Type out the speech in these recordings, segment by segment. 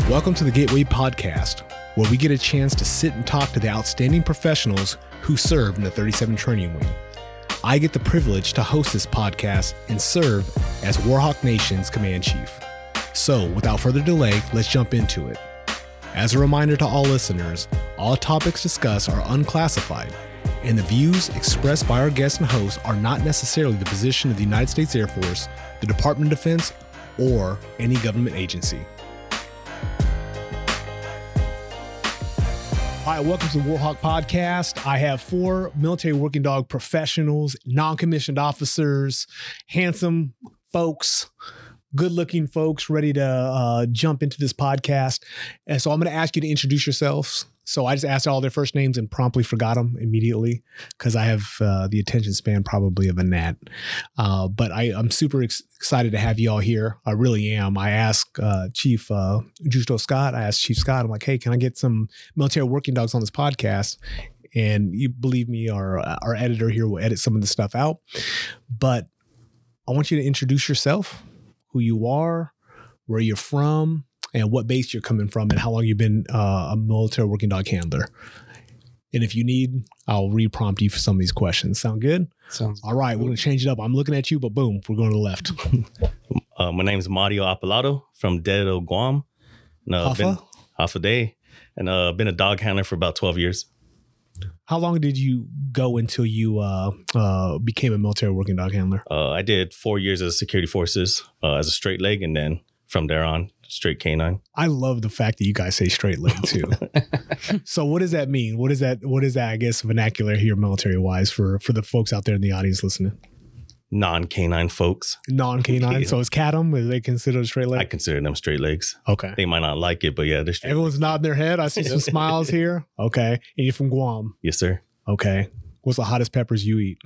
Welcome to the Gateway Podcast, where we get a chance to sit and talk to the outstanding professionals who serve in the 37 Training Wing. I get the privilege to host this podcast and serve as Warhawk Nation's Command Chief. So, without further delay, let's jump into it. As a reminder to all listeners, all topics discussed are unclassified, and the views expressed by our guests and hosts are not necessarily the position of the United States Air Force, the Department of Defense, or any government agency. All right, welcome to the Warhawk Podcast. I have 4 military working dog professionals, non-commissioned officers, handsome folks, good-looking folks ready to jump into this podcast. And so I'm going to ask you to introduce yourselves. So I just asked all their first names and promptly forgot them immediately because I have the attention span probably of a gnat. But I'm super excited to have you all here. I really am. I asked Chief Justo Scott, I'm like, hey, can I get some military working dogs on this podcast? And you believe me, our editor here will edit some of the stuff out. But I want you to introduce yourself, who you are, where you're from, and what base you're coming from, and how long you've been a military working dog handler. And if you need, I'll re-prompt you for some of these questions. Sound good? Sounds all right. We're going to change it up. I'm looking at you, but boom, we're going to the left. My name is Mario Apalato from Dedo, Guam. Hafa Day. And been a dog handler for about 12 years. How long did you go until you became a military working dog handler? I did 4 years as security forces as a straight leg, and then from there on, straight canine. I love the fact that you guys say straight leg too. So what does that mean? What is that, I guess, vernacular here military wise for the folks out there in the audience listening? Non-canine folks. Non-canine. So is CATM, is they considered straight leg? I consider them straight legs. Okay. They might not like it, but yeah, they're straight. Everyone's nodding their head. I see some smiles here. Okay. And you're from Guam. Yes, sir. Okay. What's the hottest peppers you eat?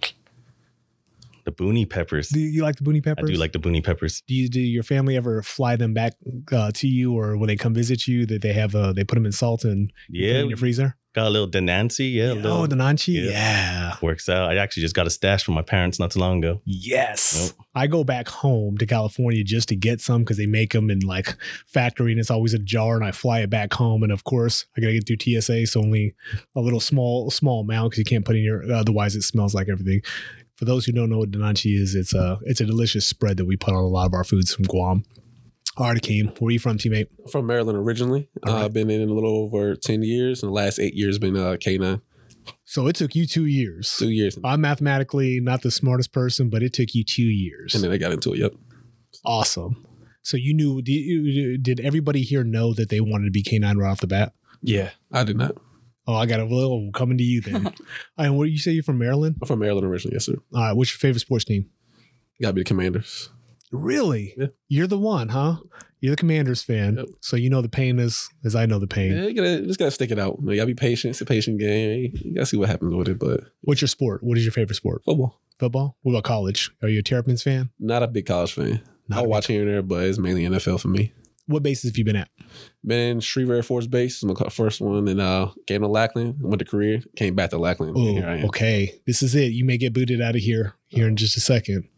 The Booney peppers. Do you like the Booney peppers? I do like the Booney peppers. Do your family ever fly them back to you, or when they come visit you, that they have they put them in salt and put them in your freezer? Got a little Denancy, Oh, Denancy, yeah. Works out. I actually just got a stash from my parents not too long ago. Yes. Nope. I go back home to California just to get some because they make them in like factory and it's always a jar, and I fly it back home. And of course, I got to get through TSA, so only a little small amount because you can't put in your, otherwise it smells like everything. For those who don't know what Denancy is, it's a delicious spread that we put on a lot of our foods from Guam. All right, Akeem, where are you from, teammate? I'm from Maryland originally. Right. I've been in a little over 10 years, and the last 8 years been K9. So it took you 2 years. 2 years. I'm mathematically not the smartest person, but it took you 2 years. And then I got into it, yep. Awesome. So you knew, did everybody here know that they wanted to be K9 right off the bat? Yeah, I did not. Oh, I got a little coming to you then. And what did you say? You're from Maryland? I'm from Maryland originally, yes, sir. All right. What's your favorite sports team? Got to be the Commanders. Really? Yeah. You're the one, huh? You're the Commanders fan. Yep. So you know the pain as I know the pain. Yeah, you just got to stick it out. You got to be patient. It's a patient game. You got to see what happens with it. But what's your sport? What is your favorite sport? Football. Football? What about college? Are you a Terrapins fan? Not a big college fan. I'll watch here and there, but it's mainly NFL for me. What bases have you been at? Been in Shreveport Air Force Base. My first one, and came to Lackland. Went to career. Came back to Lackland. Oh, okay. This is it. You may get booted out of here in just a second.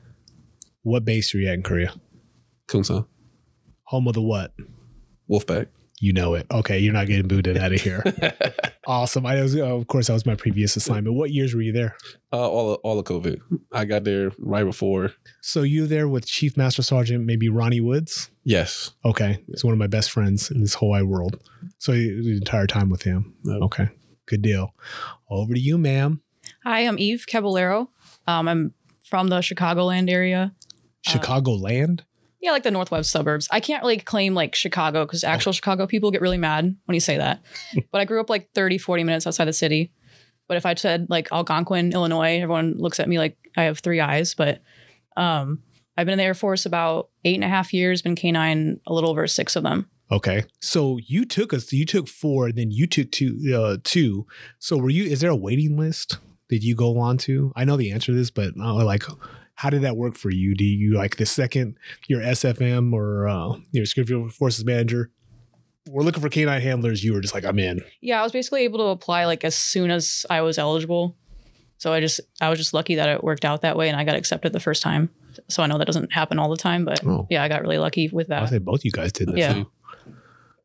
What base are you at in Korea? Kunsan. Home of the what? Wolfpack. You know it. Okay, you're not getting booted out of here. Awesome. Of course, that was my previous assignment. What years were you there? All of COVID. I got there right before. So you were there with Chief Master Sergeant, maybe Ronnie Woods? Yes. Okay. He's one of my best friends in this whole wide world. So the entire time with him. Yep. Okay. Good deal. Over to you, ma'am. Hi, I'm Eve Caballero. I'm from the Chicagoland area. Chicagoland? Yeah, like the northwest suburbs. I can't really claim like Chicago because actual Chicago people get really mad when you say that. But I grew up like 30, 40 minutes outside the city. But if I said like Algonquin, Illinois, everyone looks at me like I have 3 eyes. But I've been in the Air Force about 8.5 years, been K9 a little over 6 of them. Okay. So you took 4, and then you took two. So is there a waiting list that you go on to? I know the answer to this, but how did that work for you? Do you like the second your SFM or your Security Forces manager, we're looking for K9 handlers, you were just like, I'm in? Yeah, I was basically able to apply like as soon as I was eligible. So I was just lucky that it worked out that way and I got accepted the first time. So I know that doesn't happen all the time, but yeah, I got really lucky with that. I say both you guys did that. Yeah.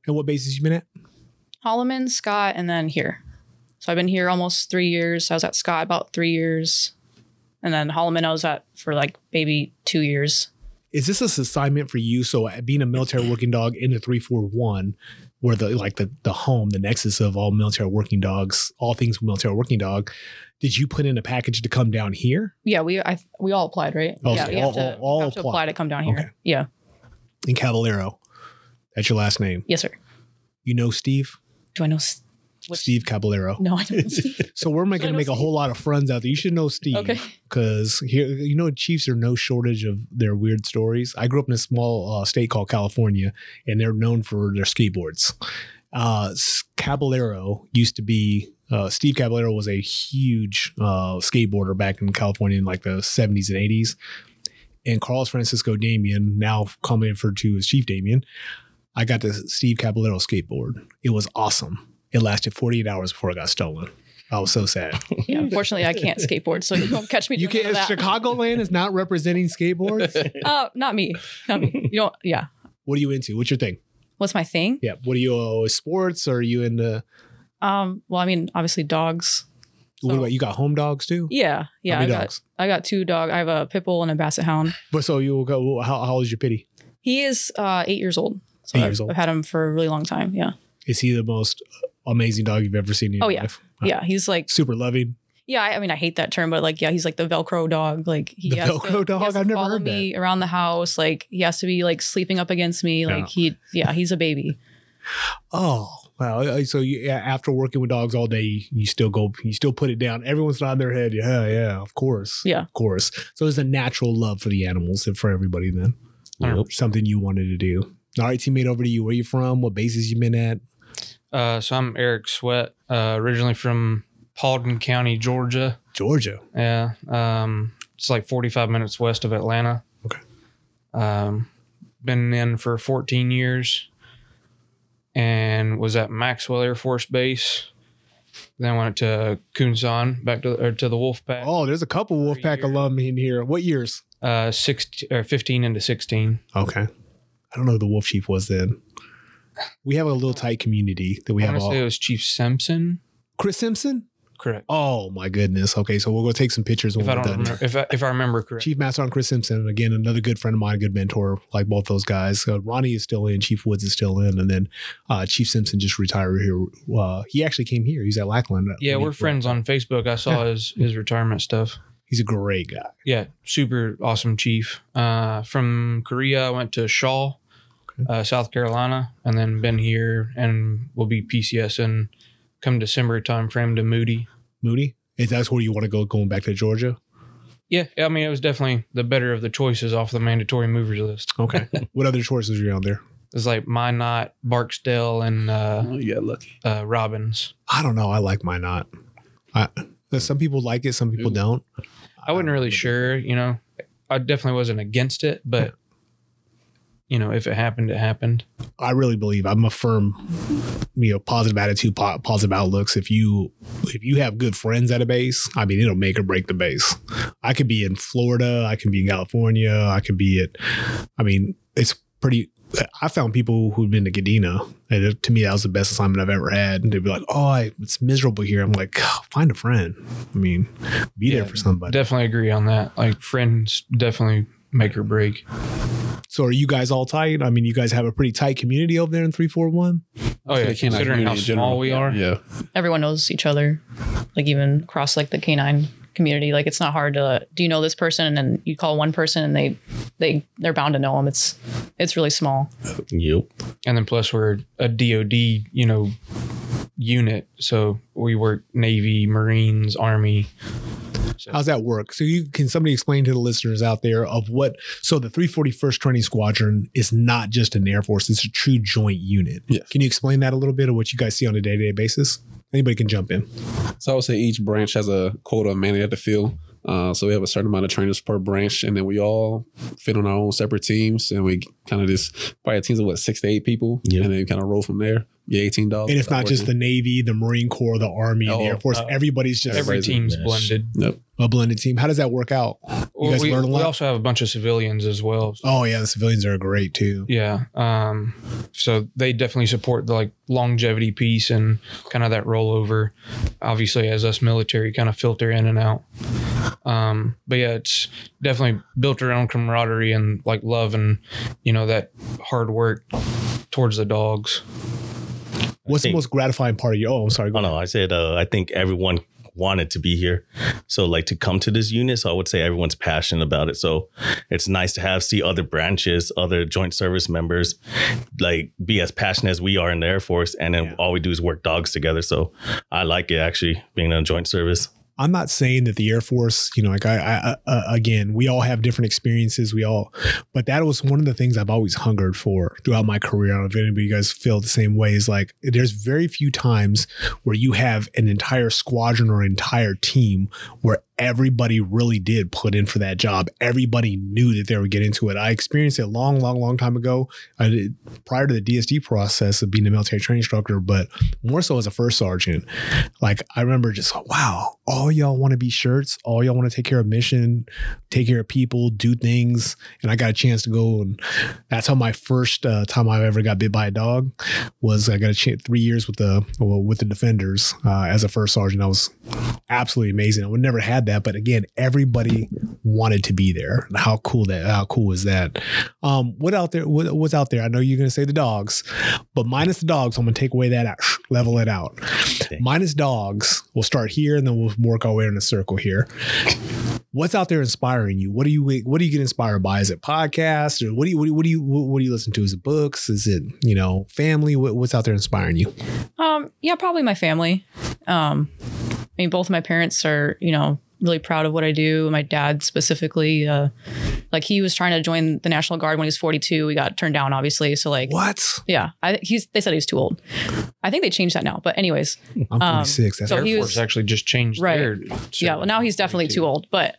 And what bases you been at? Holloman, Scott, and then here. So I've been here almost 3 years. I was at Scott about 3 years. And then Holloman I was at for like maybe 2 years. Is this an assignment for you? So being a military working dog in the 341, where the home, the nexus of all military working dogs, all things military working dog, did you put in a package to come down here? Yeah, we all applied, right? Okay. Yeah, you have to apply to come down here. Okay. Yeah. In Caballero. That's your last name. Yes, sir. You know Steve? Do I know Steve Caballero. No, I don't. So we're going to make a whole lot of friends out there. You should know Steve. Okay. Because here, Chiefs are no shortage of their weird stories. I grew up in a small state called California, and they're known for their skateboards. Caballero used to be, Steve Caballero was a huge skateboarder back in California in like the 70s and 80s. And Carlos Francisco Damian, now commonly referred to as Chief Damian, I got the Steve Caballero skateboard. It was awesome. It lasted 48 hours before it got stolen. I was so sad. Yeah, unfortunately, I can't skateboard, so you won't catch me. You can't. Chicagoland is not representing skateboards. Not me. You don't. Yeah. What are you into? What's your thing? What's my thing? Yeah. What are you? Sports? Or are you into? Well, I mean, obviously dogs. What about you? Got home dogs too? Yeah. How many dogs? I got 2 dogs. I have a pit bull and a basset hound. But so you will go. How old is your pitty? He is 8 years old. So 8 years old. I've had him for a really long time. Yeah. Is he the most amazing dog you've ever seen in your life? Yeah. He's like super loving. Yeah, I mean, I hate that term, but like, yeah, he's like the Velcro dog. Like he has Velcro dog. He has to I've never follow heard me around the house. Like he has to be like sleeping up against me. Like he's a baby. Oh wow! So after working with dogs all day, you still put it down. Everyone's nodding their head. Yeah, of course. Yeah, of course. So there's a natural love for the animals and for everybody. Then, something you wanted to do. All right, teammate, over to you. Where you from? What bases you been at? So I'm Eric Sweat, originally from Paulding County, Georgia. Georgia. Yeah. It's like 45 minutes west of Atlanta. Okay. Been in for 14 years and was at Maxwell Air Force Base. Then went to Kunsan, back to the Wolfpack. Oh, there's a couple Wolfpack alum in here. What years? 15 into 16. Okay. I don't know who the Wolf Chief was then. We have a little tight community that we have. Honestly, it was Chief Simpson. Chris Simpson? Correct. Oh my goodness. Okay, so we'll go take some pictures when we're done. If I remember correctly. Chief Master on Chris Simpson, again, another good friend of mine, a good mentor, like both those guys. Ronnie is still in, Chief Woods is still in, and then Chief Simpson just retired here. He actually came here. He's at Lackland. Yeah, we're friends on Facebook. I saw his retirement stuff. He's a great guy. Yeah, super awesome chief. From Korea, I went to Shaw, South Carolina, and then been here and will be PCS and come December time frame to Moody. Moody? Is that where you want to go, going back to Georgia? Yeah, I mean, it was definitely the better of the choices off the mandatory movers list. Okay. What other choices are you on there? It's like Minot, Barksdale, and lucky. Robbins. I don't know. I like Minot. Some people like it. Some people don't. I wasn't really sure, I definitely wasn't against it, but if it happened, it happened. I really believe I'm a firm, positive attitude, positive outlooks. If you have good friends at a base, I mean, it'll make or break the base. I could be in Florida. I can be in California. I could be it's pretty. I found people who've been to Gadena, and to me, that was the best assignment I've ever had. And they'd be like, it's miserable here. I'm like, find a friend. I mean, be there for somebody. Definitely agree on that. Like, friends definitely make or break. So are you guys all tight? I mean, you guys have a pretty tight community over there in 341? Oh, yeah. Considering how small we are. Yeah. Everyone knows each other, like even across like the canine community. Like it's not hard to, do you know this person? And then you call one person and they're bound to know them. It's really small. Yep. And then plus we're a DOD, unit. So we work Navy, Marines, Army. So. How's that work? So can somebody explain to the listeners out there so the 341st Training Squadron is not just an Air Force, it's a true joint unit. Yes. Can you explain that a little bit of what you guys see on a day-to-day basis? Anybody can jump in. So I would say each branch has a quota of man they have to fill. So we have a certain amount of trainers per branch, and then we all fit on our own separate teams, and we kind of just probably teams of 6 to 8 people, and then kind of roll from there. Yeah, $18. And it's not just the Navy, the Marine Corps, the Army, and the Air Force. Everybody's just every team's blended. Yep. A blended team. How does that work out? You guys learn a lot? We also have a bunch of civilians as well. Oh yeah, the civilians are great too. Yeah. So they definitely support the like longevity piece and kind of that rollover. Obviously, as us military kind of filter in and out. But yeah, it's definitely built around camaraderie and like love and, you know, that hard work towards the dogs. What's the most gratifying part of your? Oh, I'm sorry. Oh no, I said I think everyone wanted to be here, so like to come to this unit. So I would say everyone's passionate about it. So it's nice to see other branches, other joint service members, like be as passionate as we are in the Air Force, and then all we do is work dogs together. So I like it actually being in a joint service. I'm not saying that the Air Force, you know, like I again, we all have different experiences. But that was one of the things I've always hungered for throughout my career. I don't know if anybody of you guys feel the same way. Is like, there's very few times where you have an entire squadron or entire team where everybody really did put in for that job. Everybody knew that they would get into it. I experienced it long time ago. I did prior to the DSD process of being a military training instructor, but more so as a first sergeant. Like I remember just, wow, all y'all want to be shirts. All y'all want to take care of mission, take care of people, do things. And I got a chance to go. And that's how my first time I ever got bit by a dog was. I got a chance 3 years with the Defenders as a first sergeant. That was absolutely amazing. I would never had that. But again, everybody wanted to be there. How cool is that? What's out there? I know you're going to say the dogs, but minus the dogs, I'm going to take away that out, level it out. Okay. Minus dogs, we'll start here and then we'll work our way in a circle here. What's out there inspiring you? What do you get inspired by? Is it podcasts or what do you listen to? Is it books? Is it, you know, family? What's out there inspiring you? Yeah, probably my family. I mean, both of my parents are, you know, really proud of what I do. My dad specifically, like he was trying to join the National Guard when he was 42. He got turned down, obviously. So like, what? Yeah, they said he was too old. I think they changed that now. But anyways, I'm 46. That's so Air Force actually just changed their. Yeah, well now he's definitely too old. But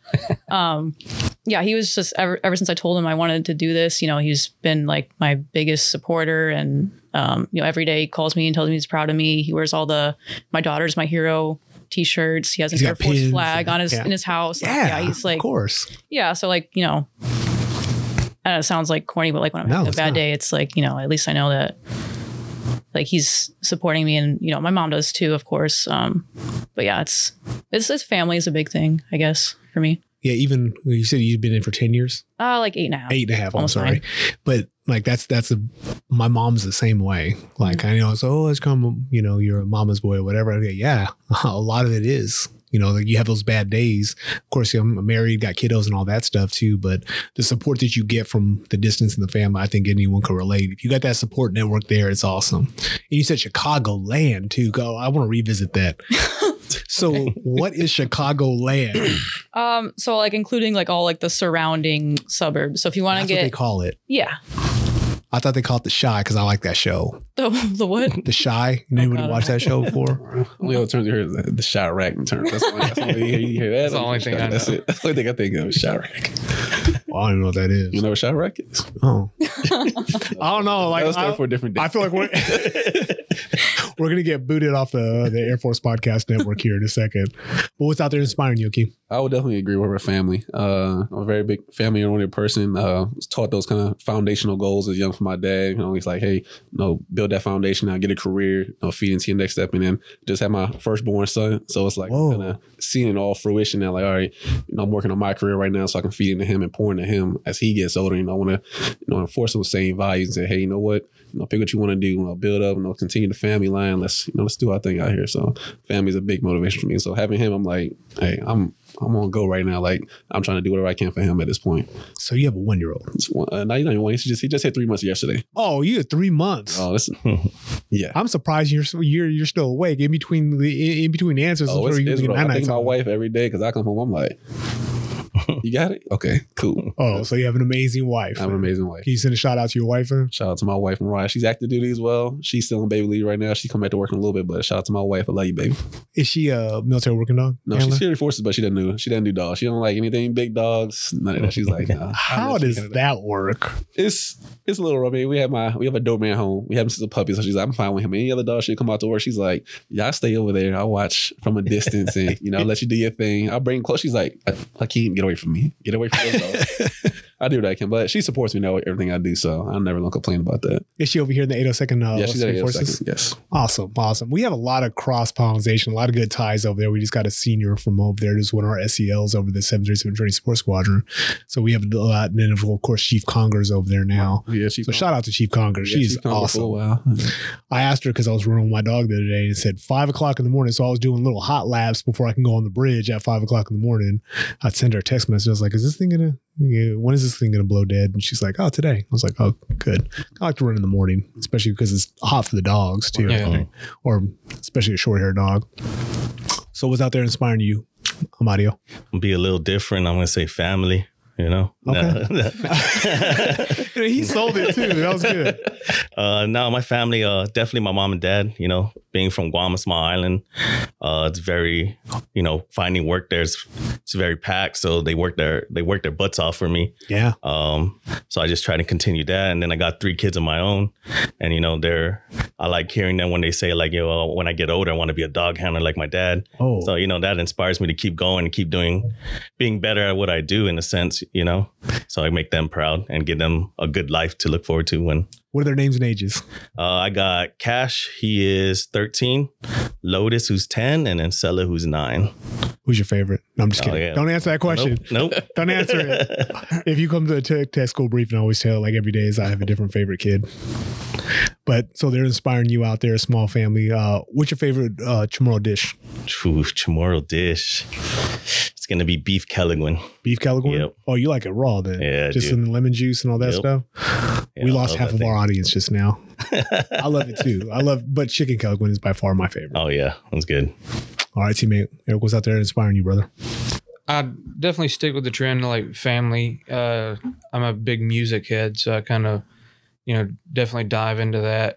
yeah, he was just ever since I told him I wanted to do this. You know, he's been like my biggest supporter, and you know, every day he calls me and tells me he's proud of me. He wears all my daughter's my hero T-shirts. He has an Air Force flag on in his house. Yeah, he's like, of course. Yeah, so like, you know, I know it sounds like corny, but like when I'm having a bad day, it's like, you know, at least I know that like he's supporting me, and you know, my mom does too, of course. But yeah, it's family is a big thing, I guess, for me. Yeah, even you said you've been in for 10 years? Like 8.5. 8.5, I'm sorry. 9. But like my mom's the same way. Like I know, so it's come, you know, you're a mama's boy or whatever. Yeah, a lot of it is. You know, like you have those bad days. Of course, I'm married, got kiddos and all that stuff too. But the support that you get from the distance in the family, I think anyone can relate. If you got that support network there, it's awesome. And you said Chicagoland too. I want to revisit that. So what is Chicagoland? So like including like all like the surrounding suburbs. So if you want to get, what they call it. Yeah. I thought they called it The Chi because I like that show. The what? The Chi. Anybody watched that show before? Only other terms you hear is the Chirac term. That's the only hear that. That's the only thing I know. That's it. That's the only thing I think of is Chirac. Well, I don't know what that is. You know what Chirac is? Oh. I don't know. Like, that was for a different day. I feel like we're going to get booted off the Air Force Podcast Network here in a second. But what's out there inspiring you, Akeem? I would definitely agree with our family. I'm a very big family-oriented person. Was taught those kind of foundational goals as young from my dad. You know, he's like, hey, you know, build that foundation now, get a career, you know, feed into your next step. And then just had my firstborn son. So it's like kind of seeing it all fruition now. Like, all right, you know, I'm working on my career right now so I can feed into him and pour into him as he gets older. You know, I want to, you know, enforce those same values and say, hey, you know what? You know, pick what you want to do. You know, build up, you know, continue the family line. Let's do our thing out here. So family is a big motivation for me. So having him, I'm like, hey, I'm on go right now. Like I'm trying to do whatever I can for him at this point. So you have a 1-year-old? No, he's not even one. He just hit 3 months yesterday. Oh, you had 3 months. Oh, yeah. I'm surprised you're still awake in between answers. I think my wife every day because I come home. I'm like, You got it? Okay, cool. Oh, so you have an amazing wife. I have an amazing wife. Can you send a shout out to your wife? Shout out to my wife, Mariah. She's active duty as well. She's still on baby leave right now. She come back to work in a little bit, but shout out to my wife. I love you, baby. Is she a military working dog? No, handler? she's security forces, but she doesn't do dogs. She don't like anything big dogs. None of that. She's like, nah. How does that work? It's a little rough. We have a Doberman home. We have him since a puppy, so she's like, I'm fine with him. Any other dog should come out to work. She's like, y'all stay over there. I'll watch from a distance and let you do your thing. I'll bring him close. She's like, Hakeem, get away from me. Get away from those dogs. I do what I can, but she supports me now with everything I do, so I'm never gonna complain about that. Is she over here in the 802nd? Yeah, she's at Forces? 802nd. Yes. Awesome. We have a lot of cross pollination, a lot of good ties over there. We just got a senior from over there who's one of our SELs over the 737 Training Support Squadron. So we have a lot, and then of course Chief Conger's over there now. Yeah, so shout out to Chief Conger. She's awesome. Wow. I asked her because I was running with my dog the other day and it said 5 o'clock in the morning. So I was doing little hot laps before I can go on the bridge at 5 o'clock in the morning. I'd send her a text message. I was like, when is this thing gonna blow dead? And she's like, oh, today. I was like, oh, good. I like to run in the morning, especially because it's hot for the dogs too. Yeah. Or especially a short-haired dog. So what's out there inspiring you, Amadio? Be a little different. I'm gonna say family. Okay. He sold it too. That was good. No, my family, definitely my mom and dad, being from Guam, a small island, it's very, finding work there it's very packed. So they work their butts off for me. Yeah. So I just try to continue that. And then I got 3 kids of my own and, I like hearing them when they say like, when I get older, I want to be a dog handler like my dad. Oh. So, that inspires me to keep going and keep being better at what I do in a sense, so I make them proud and give them a good life to look forward to when. What are their names and ages? I got Cash, he is 13, Lotus, who's 10, and then Sella, who's 9. Who's your favorite? No, I'm just kidding. Yeah. Don't answer that question. Nope. Don't answer it. If you come to a tech school briefing, I always tell like every day is I have a different favorite kid. But so they're inspiring you out there, a small family. What's your favorite Chamorro dish? Chamorro dish. It's going to be beef Kelligman. Beef Kelligman? Yep. Oh, you like it raw then? Yeah, just in the lemon juice and all that stuff? Yeah, we lost half of our audience just now. I love it too. But chicken Kelligman is by far my favorite. Oh, yeah. That's good. All right, teammate. Eric, what's out there inspiring you, brother? I'd definitely stick with the trend of like family. I'm a big music head, so I kind of, definitely dive into that.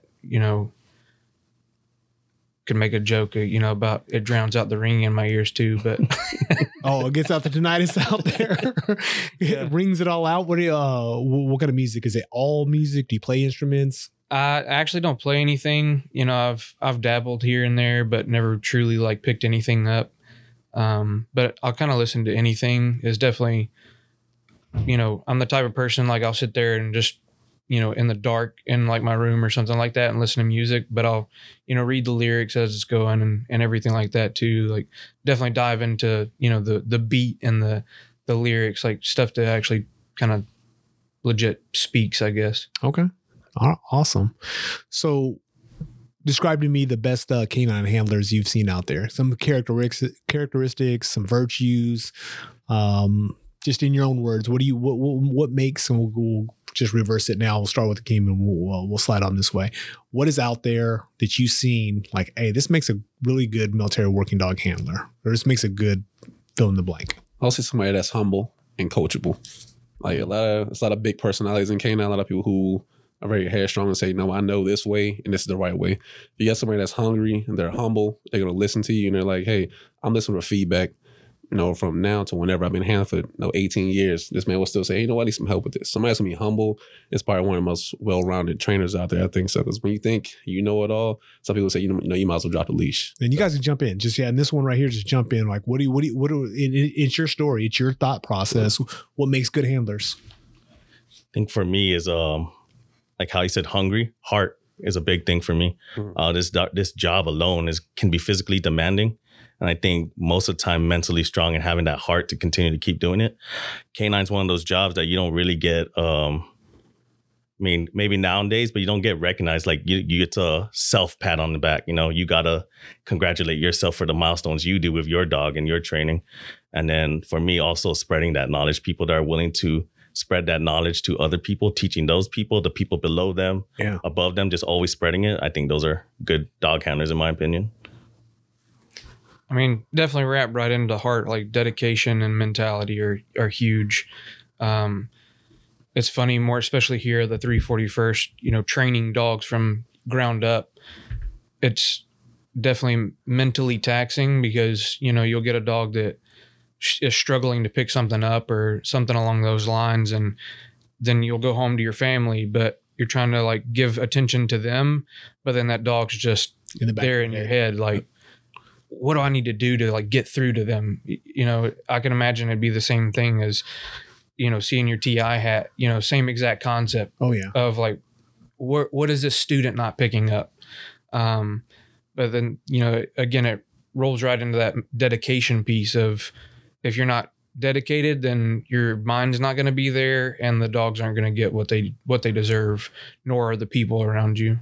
Could make a joke, about it drowns out the ringing in my ears too, but it gets out the tinnitus out there. It rings it all out. What kind of music is it? All music? Do you play instruments? I actually don't play anything. I've dabbled here and there, but never truly like picked anything up. But I'll kind of listen to anything. It's definitely, I'm the type of person like I'll sit there and just, in the dark in like my room or something like that and listen to music, but I'll, read the lyrics as it's going and everything like that too. Like definitely dive into, the beat and the lyrics, like stuff that actually kind of legit speaks, I guess. Okay. Awesome. So describe to me the best canine handlers you've seen out there. Some characteristics, some virtues, just in your own words. What makes, and we'll just reverse it now. We'll start with the Hakeem and we'll slide on this way. What is out there that you've seen like, hey, this makes a really good military working dog handler, or this makes a good fill in the blank? I'll say somebody that's humble and coachable. Like it's a lot of big personalities in canine. A lot of people who are very headstrong and say, no, I know this way and this is the right way. If you got somebody that's hungry and they're humble, they're going to listen to you and they're like, hey, I'm listening for feedback. From now to whenever I've been handling for 18 years, this man will still say, hey, I need some help with this. Somebody that's going to be humble is probably one of the most well-rounded trainers out there, I think so. Because when you think you know it all, some people say, you might as well drop the leash. And you guys can jump in. Just, and this one right here, just jump in. Like, it's your story. It's your thought process. What makes good handlers? I think for me is, like how you said, hungry. Heart is a big thing for me. This job alone can be physically demanding. And I think most of the time mentally strong and having that heart to continue to keep doing it. Canine's one of those jobs that you don't really get, maybe nowadays, but you don't get recognized. Like you get a self pat on the back. You got to congratulate yourself for the milestones you do with your dog and your training. And then for me, also spreading that knowledge, people that are willing to spread that knowledge to other people, teaching those people, the people below them, above them, just always spreading it. I think those are good dog handlers in my opinion. I mean, definitely wrap right into the heart. Like dedication and mentality are huge. It's funny, more especially here at the 341st, you know, training dogs from ground up. It's definitely mentally taxing because, you know, you'll get a dog that is struggling to pick something up or something along those lines. And then you'll go home to your family, but you're trying to like give attention to them. But then that dog's just there in your head. Like, what do I need to do to like get through to them? You know, I can imagine it'd be the same thing as, you know, seeing your TI hat, you know, same exact concept. Oh yeah. Of like, what is this student not picking up? But then, you know, again, it rolls right into that dedication piece of if you're not dedicated, then your mind's not going to be there and the dogs aren't going to get what they deserve, nor are the people around you.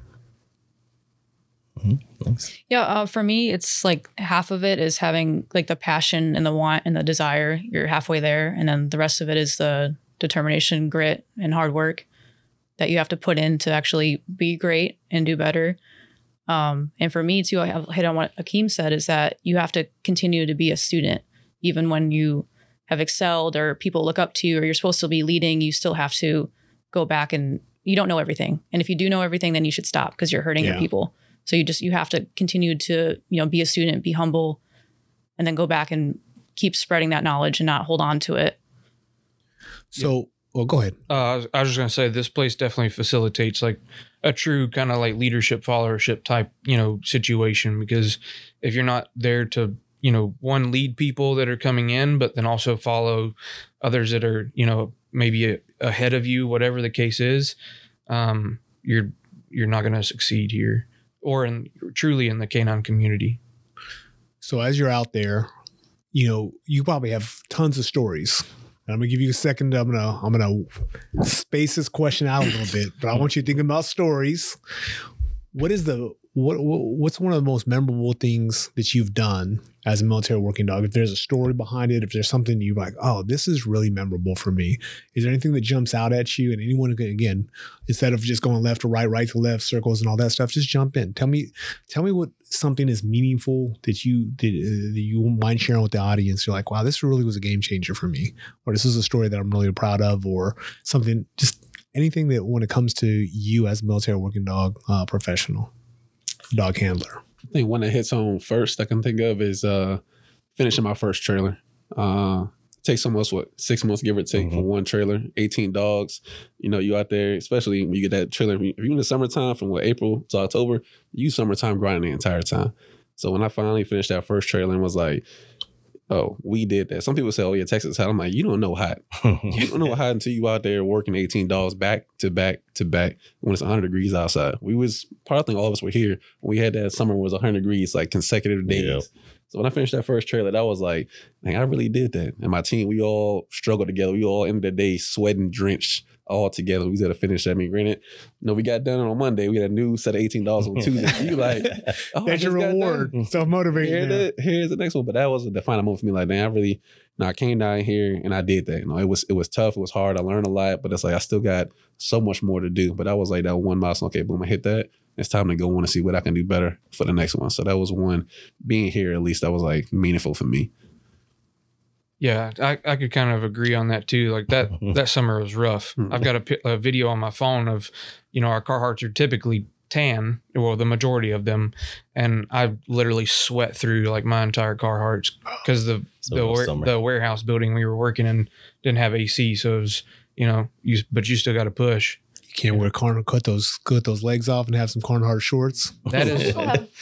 Thanks. Yeah, for me, it's like half of it is having like the passion and the want and the desire. You're halfway there. And then the rest of it is the determination, grit, and hard work that you have to put in to actually be great and do better. And for me too, I have hit on what Akeem said, is that you have to continue to be a student. Even when you have excelled or people look up to you or you're supposed to be leading, you still have to go back, and you don't know everything. And if you do know everything, then you should stop because you're hurting your people. So you have to continue to, you know, be a student, be humble, and then go back and keep spreading that knowledge and not hold on to it. So, well, go ahead. I was just going to say this place definitely facilitates like a true kind of like leadership, followership type, you know, situation, because if you're not there to, you know, one, lead people that are coming in, but then also follow others that are, you know, maybe ahead of you, whatever the case is, you're not going to succeed here or truly in the canine community. So as you're out there, you know, you probably have tons of stories. I'm gonna give you a second. I'm gonna space this question out a little bit, but I want you to think about stories. What's one of the most memorable things that you've done as a military working dog? If there's a story behind it, if there's something you're like, oh, this is really memorable for me. Is there anything that jumps out at you? And anyone can, again, instead of just going left to right to left, circles and all that stuff, just jump in. Tell me what something is meaningful that you mind sharing with the audience. You're like, wow, this really was a game changer for me, or this is a story that I'm really proud of, or something. Just anything that when it comes to you as a military working dog professional. Dog handler. I think one that hits home first I can think of is finishing my first trailer. Takes almost 6 months, give or take, for one trailer, 18 dogs. You know, you out there, especially when you get that trailer. If you're in the summertime from April to October, you summertime grinding the entire time. So when I finally finished that first trailer and was like, oh, we did that. Some people say, oh yeah, Texas hot. I'm like, you don't know hot. You don't know hot until you out there working 18 dogs back to back to back when it's 100 degrees outside. Probably all of us were here when we had that summer was 100 degrees, like consecutive days. Yep. So when I finished that first trailer, that was like, man, I really did that. And my team, we all struggled together. We all ended the day sweating, drenched, all together. We had to finish that. I mean, granted, we got done on Monday. We had a new set of 18 dollars on Tuesday. So you like, oh, that's your reward. Self-motivating. Here's the next one. But that was a defining moment for me. Like, man, I came down here and I did that. You know, it was tough. It was hard. I learned a lot, but it's like I still got so much more to do. But that was like that one milestone. Okay, boom, I hit that. It's time to go on and see what I can do better for the next one. So that was one. Being here, at least, that was like meaningful for me. Yeah, I could kind of agree on that too. Like that summer was rough. I've got a video on my phone of, you know, our Carhartts are typically tan, well, the majority of them, and I literally sweat through like my entire Carhartts because the warehouse building we were working in didn't have AC, so it was, you know, but you still got to push. Can't wear cut those legs off and have some Carhartt shorts. That is,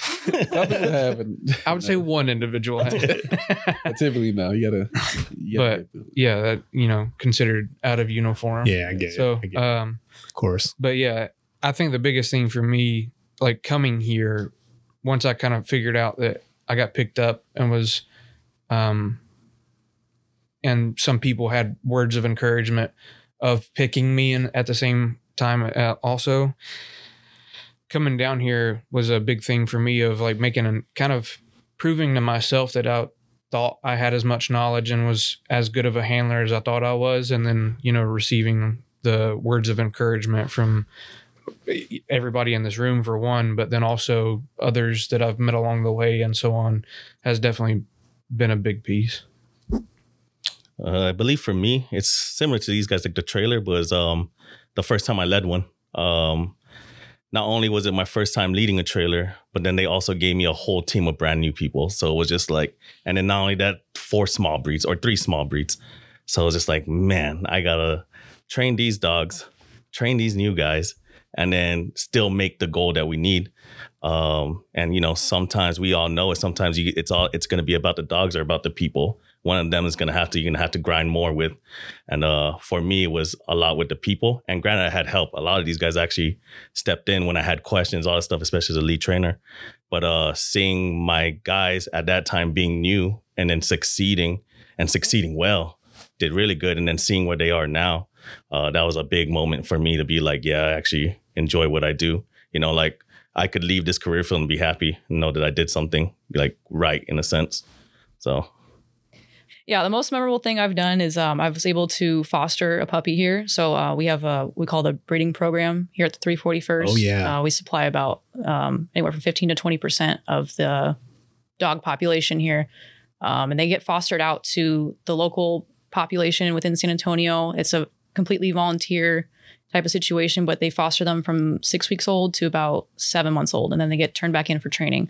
I would say one one individual has it. Typically, no, you gotta. But yeah, that, you know, considered out of uniform. Yeah, I get it. So, of course. But yeah, I think the biggest thing for me, like coming here, once I kind of figured out that I got picked up and was, and some people had words of encouragement of picking me in at the same time also, coming down here was a big thing for me of like making a kind of proving to myself that I thought I had as much knowledge and was as good of a handler as I thought I was, and then, you know, receiving the words of encouragement from everybody in this room for one, but then also others that I've met along the way and so on has definitely been a big piece. I believe for me, it's similar to these guys. Like the trailer was the first time I led one. Not only was it my first time leading a trailer, but then they also gave me a whole team of brand new people. So it was just like, and then not only that, 4 small breeds or 3 small breeds. So it was just like, man, I gotta train these dogs, train these new guys, and then still make the goal that we need. And you know, sometimes we all know it. Sometimes it's going to be about the dogs or about the people. One of them is you're gonna have to grind more with. And for me, it was a lot with the people. And granted, I had help. A lot of these guys actually stepped in when I had questions, all that stuff, especially as a lead trainer. But seeing my guys at that time being new and then succeeding well, did really good. And then seeing where they are now, that was a big moment for me to be like, yeah, I actually enjoy what I do. You know, like I could leave this career field and be happy and know that I did something like right in a sense. So. Yeah, the most memorable thing I've done is I was able to foster a puppy here. So we have we call the breeding program here at the 341st. Oh, yeah. We supply about anywhere from 15 to 20% of the dog population here. And they get fostered out to the local population within San Antonio. It's a completely volunteer type of situation, but they foster them from 6 weeks old to about 7 months old, and then they get turned back in for training.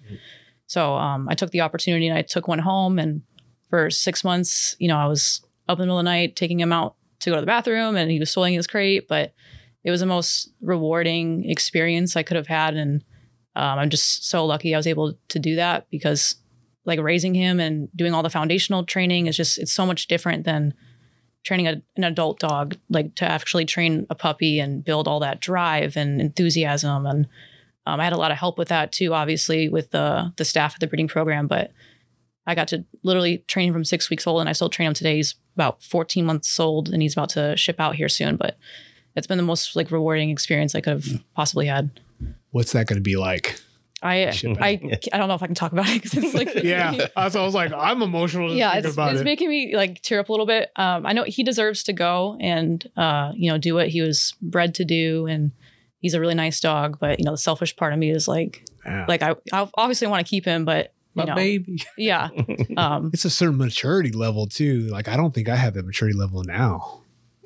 So I took the opportunity and I took one home, and for 6 months, you know, I was up in the middle of the night taking him out to go to the bathroom, and he was soiling his crate, but it was the most rewarding experience I could have had. And I'm just so lucky I was able to do that, because like raising him and doing all the foundational training is just, it's so much different than training an adult dog. Like to actually train a puppy and build all that drive and enthusiasm. And I had a lot of help with that too, obviously with the staff at the breeding program, but I got to literally train him from 6 weeks old, and I still train him today. He's about 14 months old, and he's about to ship out here soon, but it's been the most like rewarding experience I could have possibly had. What's that going to be like? I don't know if I can talk about it because it's like yeah. I was like, I'm emotional. Just yeah, thinking about it's it. making me like tear up a little bit. I know he deserves to go and do what he was bred to do, and he's a really nice dog. But you know, the selfish part of me is like, I obviously want to keep him, but My baby. yeah, it's a certain maturity level too. Like I don't think I have that maturity level now.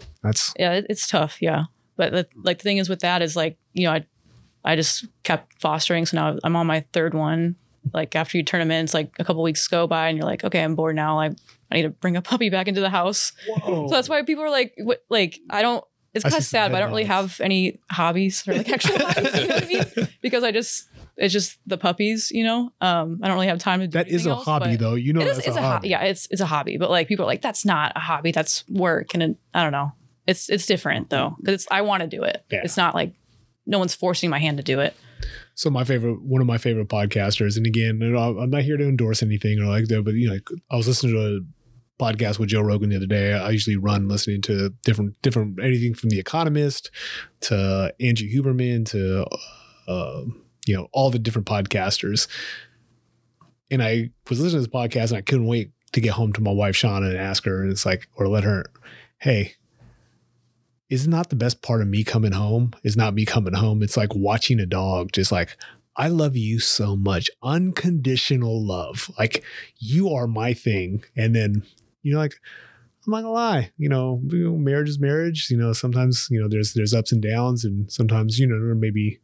It's tough. Yeah, but the thing is with that is like, you know, I just kept fostering. So now I'm on my 3rd one. Like after you turn them in, it's like a couple weeks go by and you're like, okay, I'm bored now. I need to bring a puppy back into the house. Whoa. So that's why people are like, I don't, it's kind of sad, but I don't really have any hobbies or like actual hobbies, you know what I mean? Because it's just the puppies, you know? I don't really have time to do that. Is a else, hobby though. You know, it's a hobby. Yeah, it's a hobby, but like people are like, that's not a hobby, that's work. And I don't know. It's different though. Because I want to do it. Yeah. It's not like no one's forcing my hand to do it. So one of my favorite podcasters, and again, I'm not here to endorse anything or like that, but you know, I was listening to a podcast with Joe Rogan the other day. I usually run listening to different anything from The Economist to Andrew Huberman to all the different podcasters. And I was listening to this podcast and I couldn't wait to get home to my wife Shauna and ask her, and it's like, or let her, hey, is not the best part of me coming home is not me coming home. It's like watching a dog just like, I love you so much. Unconditional love. Like you are my thing. And then, you know, like, I'm not gonna lie, marriage is marriage. Sometimes, there's ups and downs, and sometimes, maybe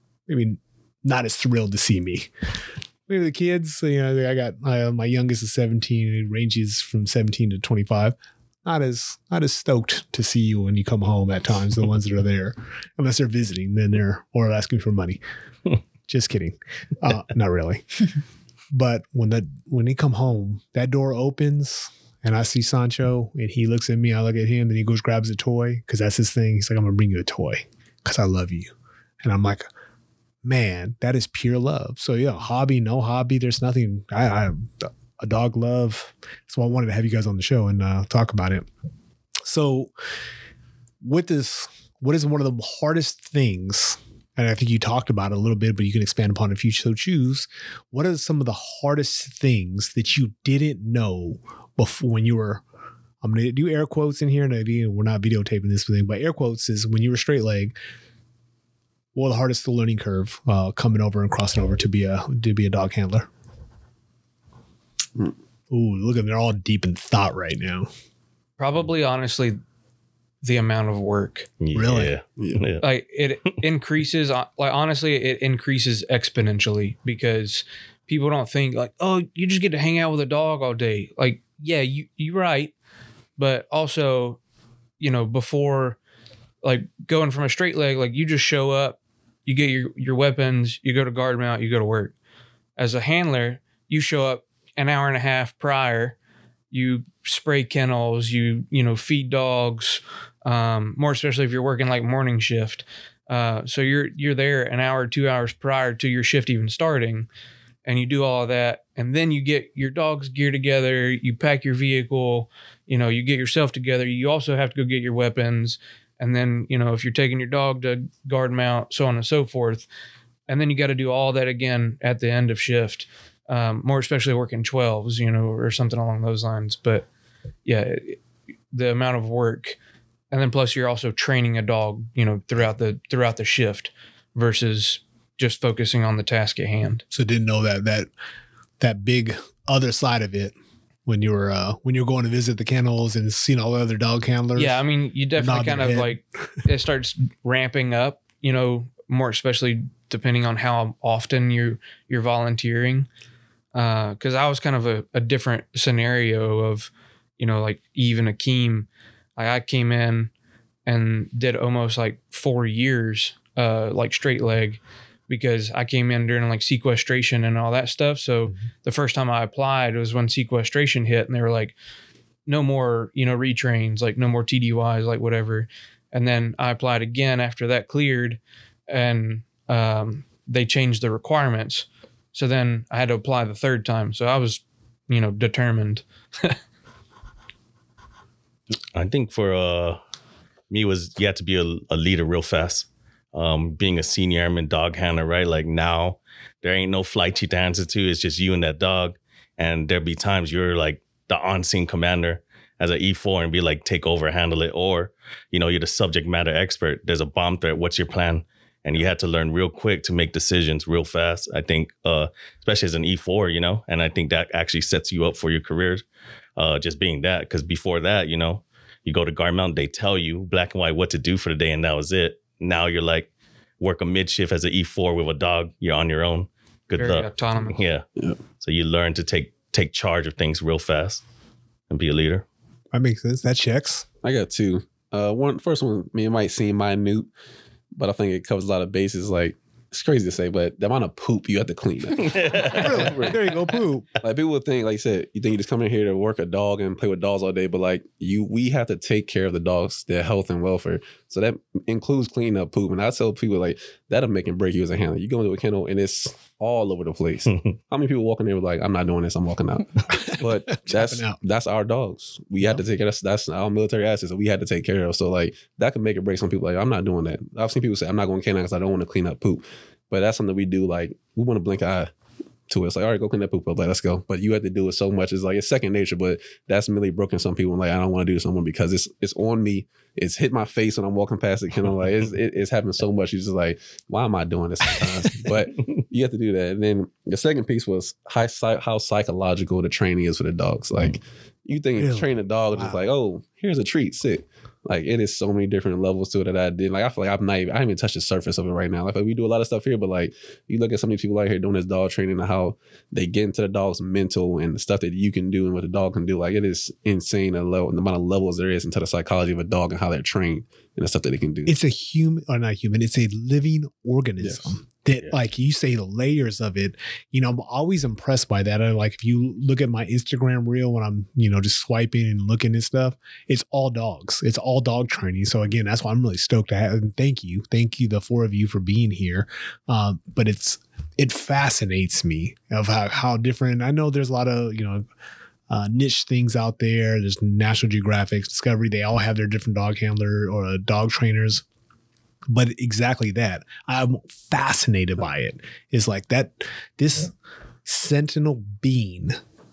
not as thrilled to see me. Maybe the kids, I got my youngest is 17. It ranges from 17 to 25. Not as stoked to see you when you come home at times, the ones that are there, unless they're visiting, or asking for money. Just kidding. Not really. But when they come home, that door opens and I see Sancho and he looks at me, I look at him, and he goes, grabs a toy. Cause that's his thing. He's like, I'm gonna bring you a toy cause I love you. And I'm like, man, that is pure love. So yeah, hobby, no hobby. There's nothing, a dog love. So I wanted to have you guys on the show and talk about it. So with this, what is one of the hardest things, and I think you talked about it a little bit, but you can expand upon it if you so choose. What are some of the hardest things that you didn't know before when you were, I'm going to do air quotes in here, and we're not videotaping this thing, but air quotes is when you were straight leg, What was the hardest learning curve coming over and crossing over to be a dog handler? Ooh, look at them. They're all deep in thought right now. Probably, honestly, the amount of work. Really? Yeah. Like it increases, honestly, it increases exponentially because people don't think like, oh, you just get to hang out with a dog all day. Like, yeah, you're right. But also, before like going from a straight leg, like you just show up, you get your weapons, you go to guard mount, you go to work. As a handler, you show up an hour and a half prior, you spray kennels, you feed dogs, more especially if you're working like morning shift. So you're there an hour, 2 hours prior to your shift even starting, and you do all of that. And then you get your dog's gear together, you pack your vehicle, you get yourself together. You also have to go get your weapons. And then, if you're taking your dog to guard mount, so on and so forth. And then you got to do all that again at the end of shift, more especially working 12s, or something along those lines. But yeah, the amount of work. And then plus you're also training a dog, throughout the shift versus just focusing on the task at hand. So didn't know that big other side of it when you were going to visit the kennels and seeing all the other dog handlers. Yeah, I mean, you definitely Nod kind your of head. like it starts ramping up, more especially depending on how often you're volunteering. Because I was kind of a different scenario of, like Eve and Akeem. I came in and did almost like 4 years, like straight leg, because I came in during like sequestration and all that stuff. So the first time I applied was when sequestration hit, and they were like, no more, retrains, like no more TDYs, like whatever. And then I applied again after that cleared, and they changed the requirements. So then I had to apply the third time. So I was, determined. I think for me was you had to be a leader real fast. Being a senior airman dog handler, right? Like now there ain't no flight chief to answer to. It's just you and that dog. And there'd be times you're like the on-scene commander as an E4 and be like, take over, handle it. Or, you're the subject matter expert. There's a bomb threat. What's your plan? And you had to learn real quick to make decisions real fast. I think, especially as an E4, and I think that actually sets you up for your career, just being that. Because before that, you go to guard mount, they tell you black and white what to do for the day, and that was it. Now you're like, work a mid shift as an E4 with a dog. You're on your own. Good Very luck. autonomous. Yeah. So you learn to take charge of things real fast and be a leader. That makes sense. That checks. I got two. First one, it might seem minute, but I think it covers a lot of bases. Like, it's crazy to say, but the amount of poop you have to clean. Really? There you go, poop. Like, people would think, like you said, you think you just come in here to work a dog and play with dogs all day, but like we have to take care of the dogs, their health and welfare. So that includes cleaning up poop. And I tell people like that'll make and break you as a handler. You go into a kennel and it's all over the place. How many people walk in there with like, I'm not doing this, I'm walking out. But that's our dogs. We had to take care of that's our military assets that we had to take care of. So like that could make or break some people. Like, I'm not doing that. I've seen people say, I'm not going to canine because I don't want to clean up poop. But that's something we do. Like, we want to blink an eye to it. It's like, all right, go clean that poop up. Like, let's go. But you have to do it so much. It's like, it's second nature, but that's really broken some people. Like, I don't want to do this anymore because it's on me. It's hit my face when I'm walking past the kennel. Like, it's happened so much. You're just like, why am I doing this sometimes? But you have to do that. And then the second piece was how psychological the training is for the dogs. Like, you think Really? training a dog is just like, oh, here's a treat, sit. Like, it is so many different levels to it that I did. Like, I feel like I haven't even touched the surface of it right now. Like, we do a lot of stuff here, but like, you look at some of these people out here doing this dog training and how they get into the dog's mental and the stuff that you can do and what the dog can do. Like, it is insane the amount of levels there is into the psychology of a dog and how they're trained and the stuff that they can do. It's a human, or not human, it's a living organism. That, like you say, the layers of it, I'm always impressed by that. Like, if you look at my Instagram reel when I'm, just swiping and looking at stuff, it's all dogs. It's all dog training. So again, that's why I'm really stoked to have, and thank you, the four of you for being here. But it fascinates me of how different. I know there's a lot of, niche things out there. There's National Geographic, Discovery. They all have their different dog handler or dog trainers. But exactly that. I'm fascinated by it. It's like that, this sentinel being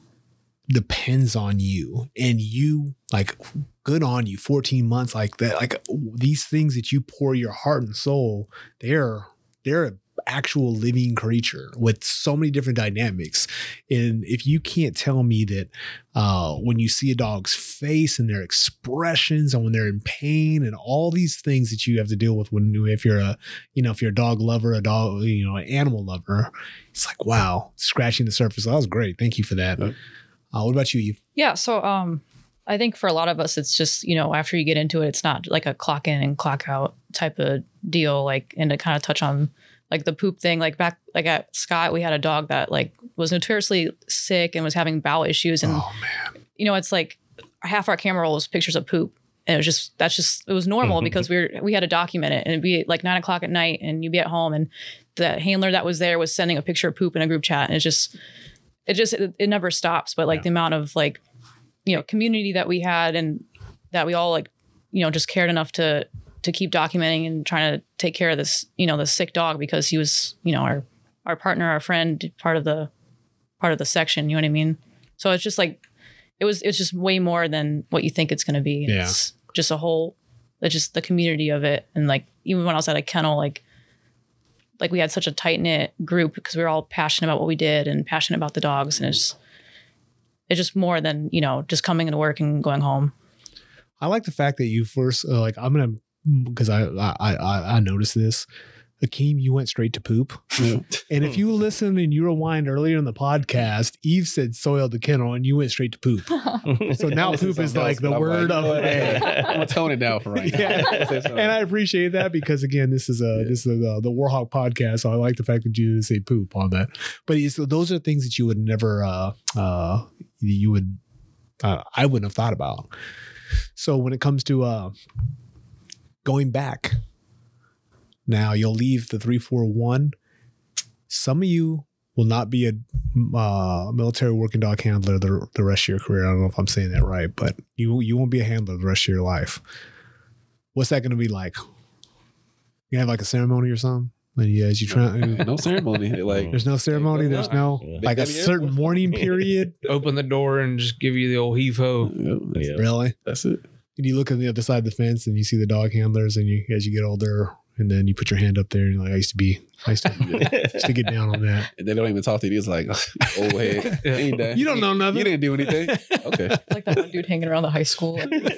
depends on you, and you, like, good on you, 14 months like that. Like, these things that you pour your heart and soul, they're they're an actual living creature with so many different dynamics. And if you can't tell me that when you see a dog's face and their expressions and when they're in pain and all these things that you have to deal with if you're a dog lover, a dog, an animal lover, it's like, wow, scratching the surface. That was great. Thank you for that. What about you, Eve? Yeah. So I think for a lot of us, it's just, after you get into it, it's not like a clock in and clock out type of deal. Like, and to kind of touch on like the poop thing, like back, like at Scott, we had a dog that like was notoriously sick and was having bowel issues. And, it's like half our camera roll was pictures of poop. And it was it was normal because we had to document it, and it'd be like 9 o'clock at night and you'd be at home and the handler that was there was sending a picture of poop in a group chat. And it never stops. But like the amount of like, community that we had and that we all like, just cared enough to keep documenting and trying to take care of this, this sick dog because he was, our partner, our friend, part of the section, you know what I mean? So it's just like, it's just way more than what you think it's going to be. Yeah. It's just it's just the community of it. And like, even when I was at a kennel, like we had such a tight knit group because we were all passionate about what we did and passionate about the dogs. And it's just more than, just coming into work and going home. I like the fact that you first, because I noticed this. Akeem, you went straight to poop. Yeah. And if you listen and you rewind earlier in the podcast, Eve said soiled the kennel and you went straight to poop. So now poop is like the word of the day. I'm going to tone it down for right now. Yeah. And I appreciate that because again, this is the Warhawk podcast. So I like the fact that you didn't say poop on that. But those are things that you would never, I wouldn't have thought about. So when it comes to going back, now you'll leave the 341. Some of you will not be a military working dog handler the rest of your career. I don't know if I'm saying that right, but you won't be a handler the rest of your life. What's that going to be like? You have like a ceremony or something? As you try, no ceremony. Like there's no ceremony. There's no like a certain mourning period. Open the door and just give you the old heave ho. Yeah, Really? that's it. And you look on the other side of the fence and you see the dog handlers, and as you get older, and then you put your hand up there and you're like, I used to get down on that. And they don't even talk to you. It's like, old head. Ain't that? You don't know nothing. You didn't do anything. Okay. Like that one dude hanging around the high school.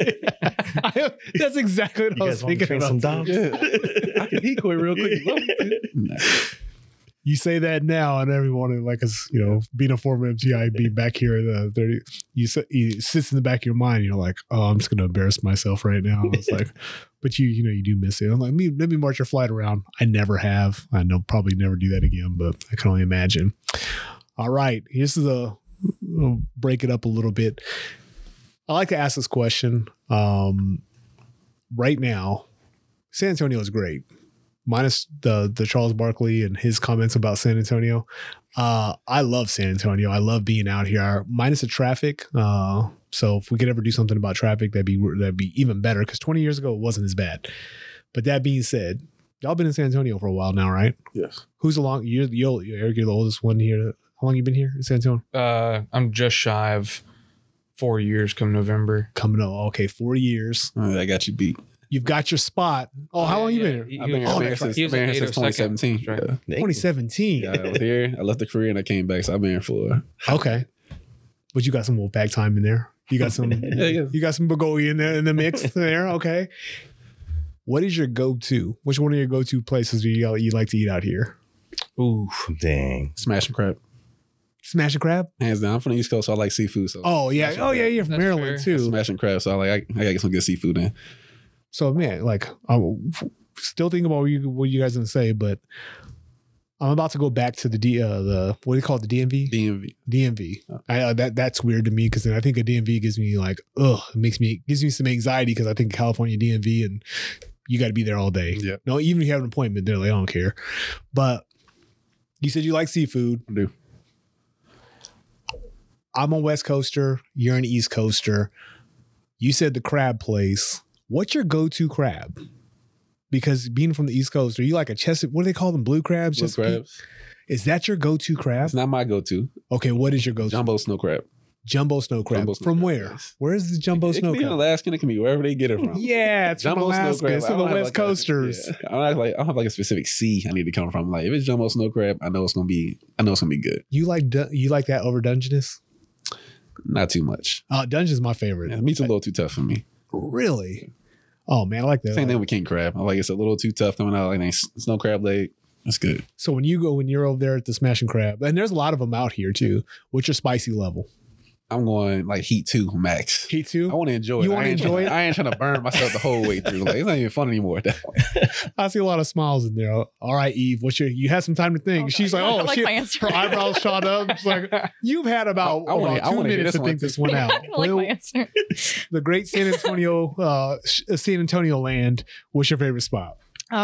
That's exactly what I was thinking about. Some dogs? Yeah. I can decoy real quick. You say that now, and everyone, like, being a former MTI, being back here at the 30, you sits in the back of your mind. You're like, oh, I'm just going to embarrass myself right now. It's like, but you do miss it. I'm like, let me march your flight around. I never have. I know probably never do that again, but I can only imagine. All right, we'll break it up a little bit. I like to ask this question. Right now, San Antonio is great. Minus the Charles Barkley and his comments about San Antonio. I love San Antonio. I love being out here. Minus the traffic. So if we could ever do something about traffic, that'd be even better. Because 20 years ago, it wasn't as bad. But that being said, y'all been in San Antonio for a while now, right? Yes. Who's Eric, you're the oldest one here. How long you been here in San Antonio? I'm just shy of 4 years come November. Okay, 4 years. I got you beat. You've got your spot. Oh, how long you been here? I've been here since 2017. Right. Yeah. 2017. Yeah, I was here. I left the career and I came back. So I've been here for. Okay. But you got some Wolfpack time in there. You got some You got some Bulgogi in the mix there. Okay. What is your go-to? Which one of your go-to places do you like to eat out here? Ooh, dang. Smash and crab. Smash and crab? Hands down. I'm from the East Coast, so I like seafood. So Oh yeah. You're from That's Maryland fair. too. smash and crab. So I gotta get some good seafood in. So man, like I'm still thinking about what you guys gonna say, but I'm about to go back to the what do you call it, the DMV? DMV. That's weird to me because then I think a DMV gives me like, gives me some anxiety because I think California DMV and you got to be there all day. Yeah. No, even if you have an appointment, they're like, I don't care. But you said you like seafood. I do. I'm a West Coaster. You're an East Coaster. You said the crab place. What's your go-to crab? Because being from the East Coast, are you like a Chesapeake? What do they call them? Blue crabs? Blue crabs. Is that your go-to crab? It's not my go-to. Okay, what is your go-to? Jumbo snow crab. Jumbo snow crab. Jumbo snow From crab, where? yes. Where is the jumbo It snow can be in crab? Alaska. It can be wherever they get it from. Yeah, it's from Alaska. It's from the West Coasters. I don't have like a specific sea I need to come from. Like if it's jumbo snow crab, I know it's gonna be good. You like that over Dungeness? Not too much. Dungeness is my favorite. Yeah, meat's a little too tough for me. Really? Oh man, I like that. Same thing with king crab. I like it's a little too tough coming out. Like nice snow crab leg. That's good. So when you're over there at the Smashing Crab, and there's a lot of them out here too. What's your spicy level? I'm going like heat 2 max. Heat 2? I want to enjoy it. You want to enjoy it? I ain't trying to burn myself the whole way through. Like it's not even fun anymore at that point. I see a lot of smiles in there. All right, Eve, you had some time to think. Oh, She's God. like, I oh like shit. my answer. Her eyebrows shot up. She's like, you've had about I wanna 2 hear minutes this to one think too. this one out. I like my answer. The great San Antonio land. What's your favorite spot?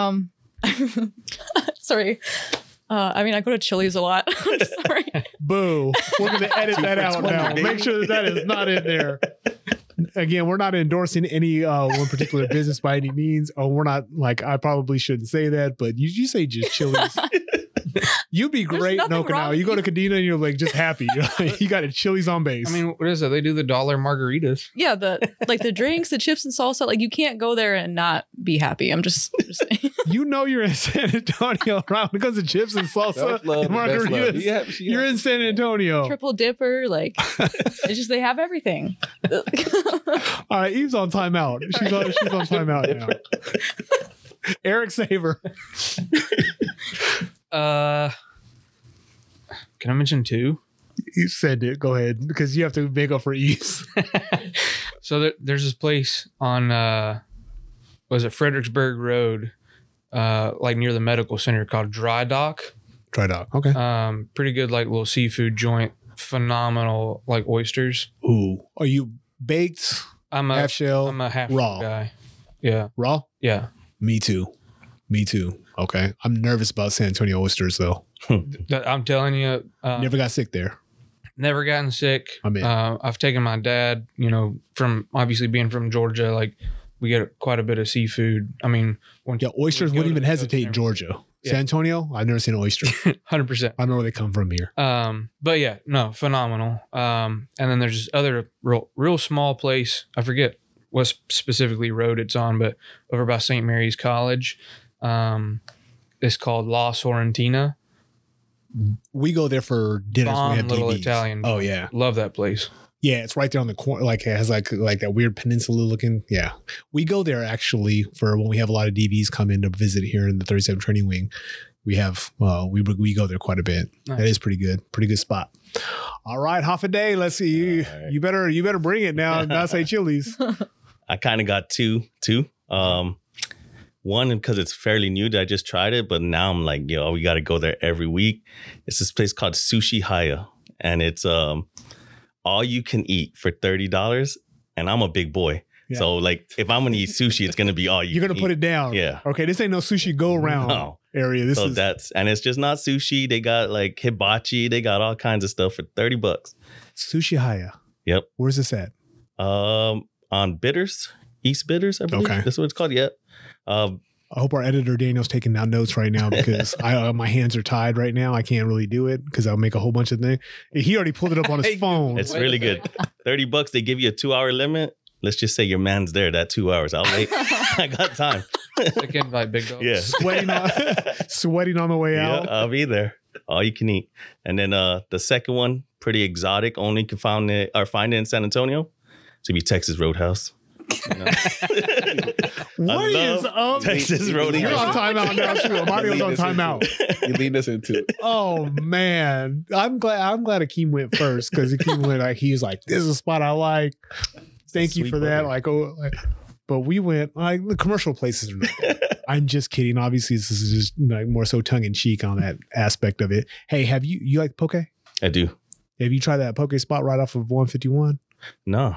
Sorry. I mean, I go to Chili's a lot. I'm sorry. Boo. We're going to edit that out 20, now. baby. Make sure that is not in there. Again, we're not endorsing any one particular business by any means. Oh, we're not like, I probably shouldn't say that, but you say just Chili's. You'd be There's great in nothing wrong Okinawa. with You go to Kadena and you're like just happy. You got a Chili's on base. I mean, what is it? They do the dollar margaritas. Yeah, the drinks, the chips and salsa, like you can't go there and not be happy. I'm just saying. you know you're in San Antonio, right? Because of chips and salsa Self-love, and the best love. margaritas. She You're in San Antonio. Triple dipper, like it's just they have everything. All right, Eve's on timeout. She's on timeout now. Eric Saver. Can I mention 2? You said it. Go ahead, because you have to make up for Eve's. So there's this place on was it Fredericksburg Road, like near the medical center called Dry Dock. Try dog. Okay. Pretty good, like little seafood joint. Phenomenal, like oysters. Ooh, are you baked? I'm Half shell, I'm a half raw. guy. Yeah, Raw? yeah. Me too. Okay. I'm nervous about San Antonio oysters though. I'm telling you, Never got sick there. never gotten sick. I'm in. I've taken my dad, from obviously being from Georgia, like we get quite a bit of seafood. I mean, when Yeah, oysters wouldn't even hesitate in Georgia. Yeah. San Antonio, I've never seen an oyster. 100%. I know where they come from here. But yeah, no, phenomenal. And then there's this other real small place. I forget what specifically road it's on, but over by St. Mary's College. It's called La Sorrentina. We go there for dinners. Bomb We have little DVs. Italian. Oh yeah, Love that place. yeah. It's right there on the corner. Like it has like that weird peninsula looking. Yeah, we go there actually for when we have a lot of DVs come in to visit here in the 37 Training Wing. We have we go there quite a bit. Nice. That is pretty good spot. All right, half a day. Let's see. All right. You better bring it now. And not say Chili's. I kind of got two. One, because it's fairly new that I just tried it, but now I'm like, yo, we got to go there every week. It's this place called Sushi Haya, and it's all you can eat for $30. And I'm a big boy. Yeah. So like if I'm gonna eat sushi, it's gonna be all you You're gonna can put eat. it down. Yeah. Okay. This ain't no sushi go around No. area. This So is and it's just not sushi. They got like hibachi, they got all kinds of stuff for $30. Sushi Haya. Yep. Where's this at? On Bitters, East Bitters, I believe. Okay. That's what it's called. Yep. I hope our editor Daniel's taking down notes right now because my hands are tied right now. I can't really do it because I'll make a whole bunch of things. He already pulled it up on his phone. It's really good. $30. They give you a 2-hour limit. Let's just say your man's there that 2 hours. I'll wait. I got time. Sick invite, big dog. Yeah. sweating on the way Yeah, out. I'll be there. All you can eat. And then the second one, pretty exotic. Only can find it in San Antonio. To be Texas Roadhouse. You know? What is up? Texas Roadhouse. You're on timeout now too. Mario's on timeout. You lead us into it. Oh man, I'm glad Akeem went first because Akeem went like he was like, "This is a spot I like." Thank you Sweet for that. burger. But we went like the commercial places are not good. I'm just kidding. Obviously, this is just like more so tongue in cheek on that aspect of it. Hey, have you like poke? I do. Have you tried that poke spot right off of 151? No.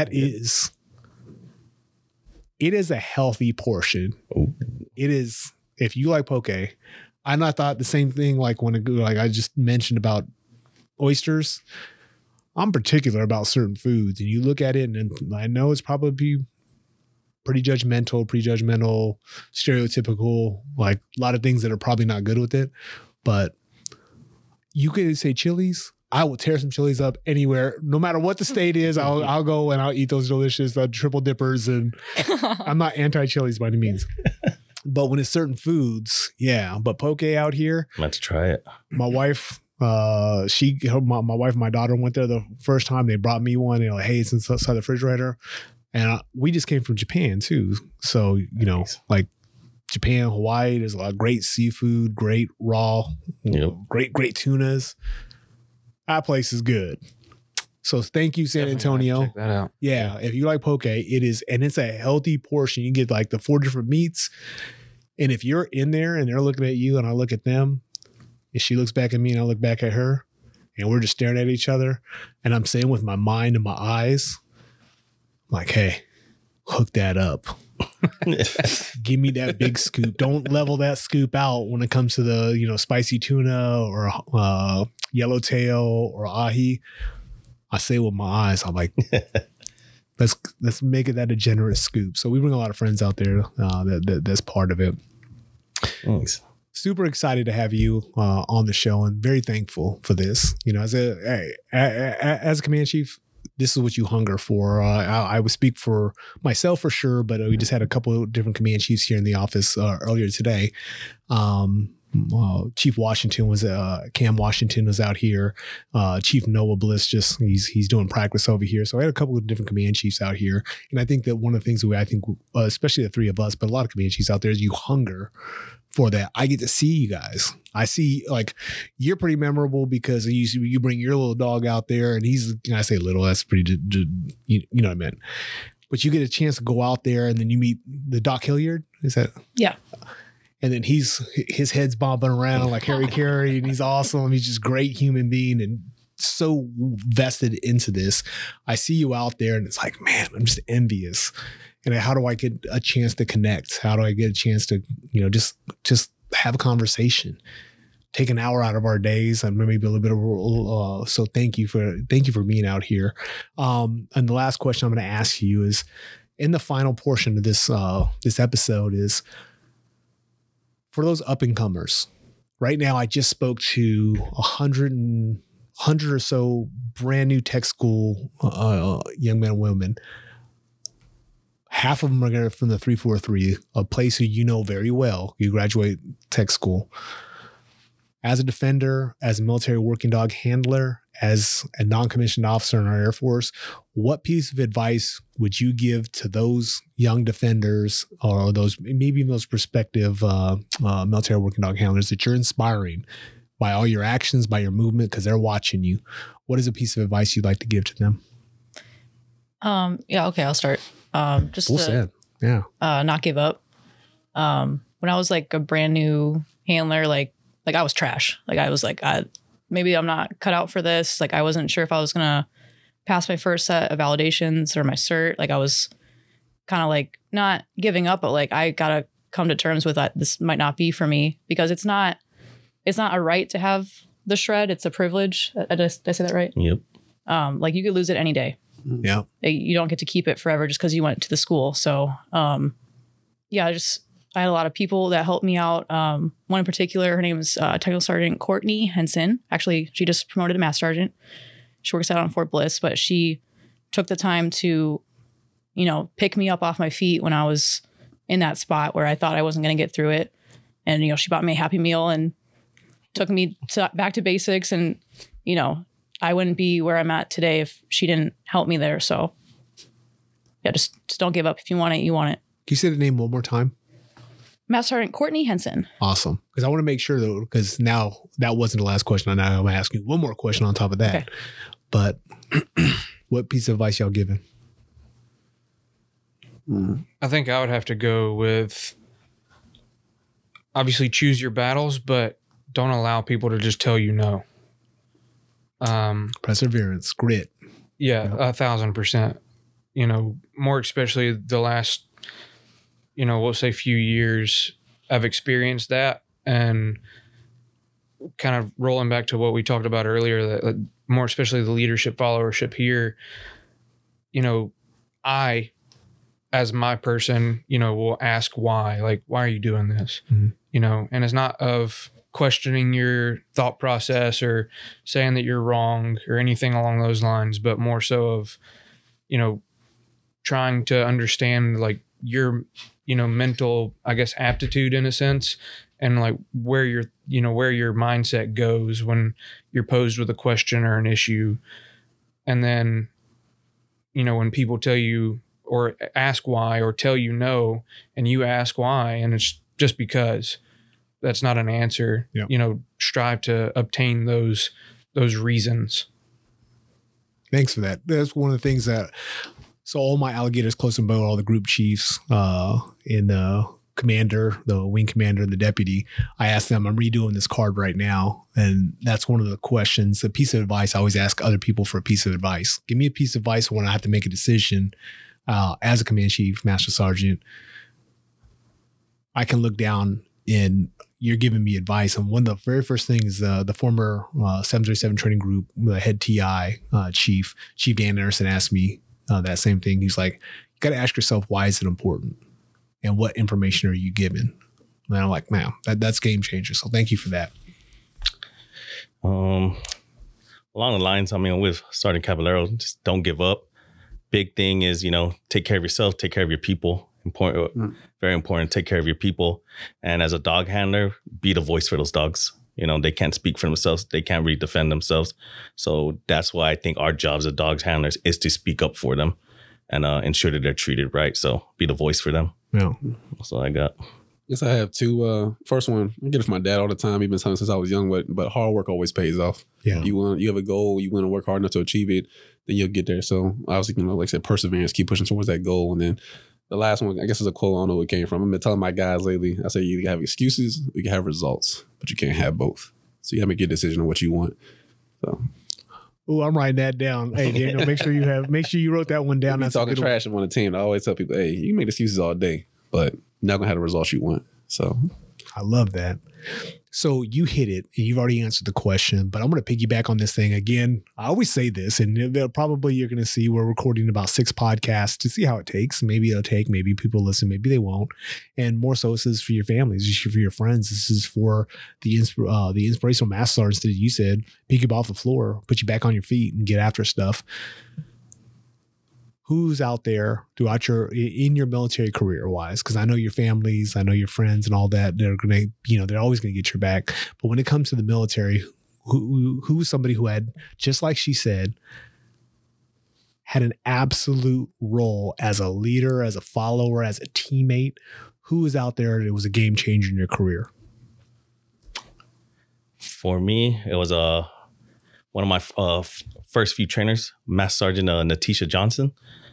It is a healthy portion. Ooh. It is, if you like poke, I thought the same thing like like I just mentioned about oysters. I'm particular about certain foods, and you look at it, and I know it's probably pretty judgmental, stereotypical, like a lot of things that are probably not good with it. But you could say Chili's. I will tear some chilies up anywhere, no matter what the state is. I'll go and I'll eat those delicious triple dippers, and I'm not anti-chilies by any means. But when it's certain foods, yeah. But poke out here, Let's try it. my wife, my wife and my daughter went there the first time. They brought me one. They're like, hey, it's inside the refrigerator. And we just came from Japan too. So, you know, like Japan, Hawaii, there's a lot of great seafood, great raw, great tunas. That place is good. So thank you, San Definitely Antonio. check that out. Yeah, if you like poke, it is, and it's a healthy portion. You get like the 4 different meats. And if you're in there and they're looking at you and I look at them, and she looks back at me and I look back at her, and we're just staring at each other, and I'm saying with my mind and my eyes, I'm like, hey, hook that up. Give me that big scoop. Don't level that scoop out when it comes to the, you know, spicy tuna or yellowtail or ahi. I say with my eyes, I'm like, let's make it that a generous scoop. So we bring a lot of friends out there that's part of it. Thanks. Super excited to have you on the show, and very thankful for this. You know, as a command chief, this is what you hunger for. I would speak for myself for sure, but we just had a couple of different command chiefs here in the office earlier today. Chief Washington was Cam Washington was out here. Chief Noah Bliss he's doing practice over here. So I had a couple of different command chiefs out here, and I think that one of the things that I think, especially the three of us, but a lot of command chiefs out there, is you hunger for that. I get to see you guys. I see, like, you're pretty memorable because you bring your little dog out there, and I say little, that's pretty, you know what I meant. But you get a chance to go out there, and then you meet the Doc Hilliard. Is that? Yeah. And then his head's bobbing around like Harry Carey, and he's awesome. He's just a great human being and so vested into this. I see you out there, and it's like, man, I'm just envious. And how do I get a chance to connect? How do I get a chance to, you know, just have a conversation? Take an hour out of our days and maybe a little bit of. So thank you for being out here. And the last question I'm going to ask you is, in the final portion of this episode, is for those up and comers. Right now, I just spoke to 100 or so brand new tech school young men and women. Half of them are from the 343, a place that you know very well. You graduate tech school. As a defender, as a military working dog handler, as a non-commissioned officer in our Air Force, what piece of advice would you give to those young defenders or maybe even those prospective military working dog handlers that you're inspiring by all your actions, by your movement, because they're watching you? What is a piece of advice you'd like to give to them? Yeah, okay, I'll start. Just Well said. Yeah. Not give up. When I was like a brand new handler, like I was trash. Like I was like, maybe I'm not cut out for this. Like I wasn't sure if I was gonna pass my first set of validations or my cert. Like I was kind of like not giving up, but like I gotta come to terms with that. This might not be for me, because it's not a right to have the shred. It's a privilege. Did I say that right? Yep. Like you could lose it any day. Yeah. You don't get to keep it forever just because you went to the school. So, yeah, I had a lot of people that helped me out. One in particular, her name is Technical Sergeant Courtney Henson. Actually, she just promoted to Master Sergeant. She works out on Fort Bliss, but she took the time to, you know, pick me up off my feet when I was in that spot where I thought I wasn't going to get through it. And, you know, she bought me a Happy Meal and took me back to basics. And, you know, I wouldn't be where I'm at today if she didn't help me there. So, yeah, just don't give up. If you want it, you want it. Can you say the name one more time? Master Sergeant Courtney Henson. Awesome. Because I want to make sure, though, because now that wasn't the last question. Now I'm going to ask you one more question on top of that. Okay. But what piece of advice y'all giving? I think I would have to go with, obviously choose your battles, but don't allow people to just tell you no. Perseverance, grit. Yeah, 1,000%. You know, more especially the last, you know, we'll say few years, I've experienced that. And kind of rolling back to what we talked about earlier, that more especially the leadership followership here, you know, I, as my person, you know, will ask why, like, why are you doing this? Mm-hmm. You know, and it's not of questioning your thought process or saying that you're wrong or anything along those lines, but more so of, trying to understand like your, mental, I guess, aptitude in a sense, and like where your mindset goes when you're posed with a question or an issue. And then, when people tell you or ask why or tell you no, and you ask why, and it's just because, that's not an answer. Yep. Strive to obtain those reasons. Thanks for that. That's one of the things that, so all my alligators close and bow, all the group chiefs, in the commander, the wing commander, and the deputy, I asked them, I'm redoing this card right now. And that's one of the questions, a piece of advice. I always ask other people for a piece of advice. Give me a piece of advice when I have to make a decision, as a command chief, master sergeant. I can look down and you're giving me advice. And one of the very first things, the former 737 training group, the head TI chief Dan Anderson, asked me that same thing. He's like, you got to ask yourself, why is it important? And what information are you given? And I'm like, man, that's game changer. So thank you for that. Along the lines, with Sergeant Caballero, just don't give up. Big thing is, take care of yourself, take care of your people. Important, very important. Take care of your people. And as a dog handler, be the voice for those dogs. They can't speak for themselves. They can't really defend themselves. So that's why I think our jobs as dog handlers is to speak up for them and ensure that they're treated right. So be the voice for them. Yeah. That's all I got. Yes, I have two. First one, I get it from my dad all the time. He's been telling me since I was young, but hard work always pays off. Yeah. You have a goal, you want to work hard enough to achieve it, then you'll get there. So obviously, like I said, perseverance, keep pushing towards that goal. And then the last one, I guess, is a quote. I don't know where it came from. I've been telling my guys lately, I say you can have excuses, you can have results, but you can't have both. So you have to make a decision on what you want. So. Oh, I'm writing that down. Hey, Daniel, make sure you wrote that one down. That's talking trash on the team. I always tell people, hey, you can make excuses all day, but you're not gonna have the results you want. So I love that. So you hit it, and you've already answered the question, but I'm going to piggyback on this thing again. I always say this, and you're going to see we're recording about 6 podcasts to see how it takes. Maybe it'll take, maybe people listen, maybe they won't. And more so, this is for your families, this is for your friends. This is for the inspirational master sergeants that you said, pick you up off the floor, put you back on your feet, and get after stuff. Who's out there throughout in your military career wise? Because I know your families, I know your friends and all that. They're going to, they're always going to get your back. But when it comes to the military, who's somebody who had, just like she said, had an absolute role as a leader, as a follower, as a teammate? Who is out there that was a game changer in your career? For me, it was one of my first few trainers, Master Sergeant Natisha Johnson.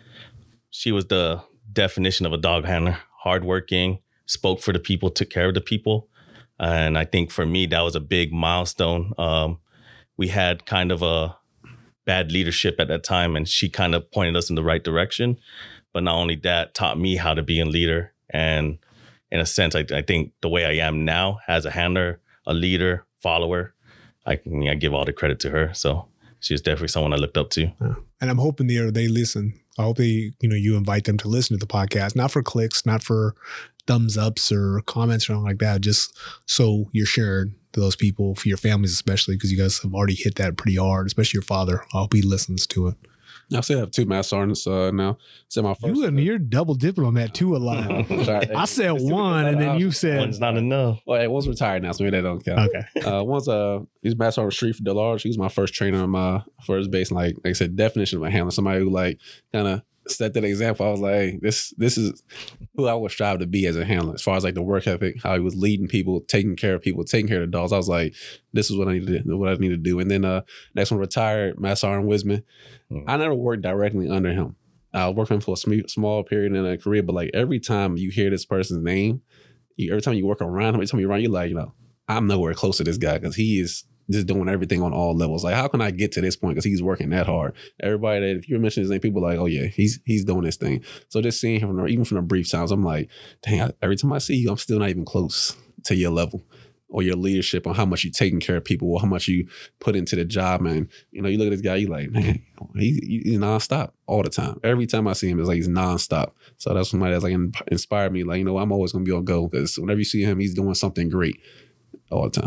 She was the definition of a dog handler, hardworking, spoke for the people, took care of the people. And I think for me, that was a big milestone. We had kind of a bad leadership at that time, and she kind of pointed us in the right direction. But not only that, taught me how to be a leader. And in a sense, I think the way I am now as a handler, a leader, follower, I give all the credit to her. So she's definitely someone I looked up to. Yeah. And I'm hoping they listen. I hope you invite them to listen to the podcast, not for clicks, not for thumbs ups or comments or anything like that, just so you're sharing to those people, for your families especially, because you guys have already hit that pretty hard, especially your father. I hope he listens to it. I still have 2 master sergeants now. So my first, you're double dipping on that too a lot. I said one, and then you said one's not enough. Well, one's retired now, so maybe that don't count. Okay. One's he's Master Sergeant Street for Delarge. He was my first trainer on my first base. And like I said, definition of a handler, somebody who like kind of set that example. I was like, hey, this is who I would strive to be as a handler, as far as like the work ethic, how he was leading people, taking care of people, taking care of the dogs. I was like, this is what I need to do. And then next one, retired Master Sergeant Wisman. I never worked directly under him. I worked with him for a small period in a career, but like every time you hear this person's name, every time you work around him, every time you run, you're like, I'm nowhere close to this guy, because he is just doing everything on all levels. Like, how can I get to this point? Because he's working that hard. Everybody that, if you mention his name, people are like, oh yeah, he's doing this thing. So just seeing him, even from the brief times, I'm like, dang, every time I see you, I'm still not even close to your level or your leadership on how much you're taking care of people or how much you put into the job. Man, you look at this guy, you're like, man, he's nonstop all the time. Every time I see him, it's like he's nonstop. So that's somebody that's like inspired me. Like, I'm always going to be on go, because whenever you see him, he's doing something great all the time.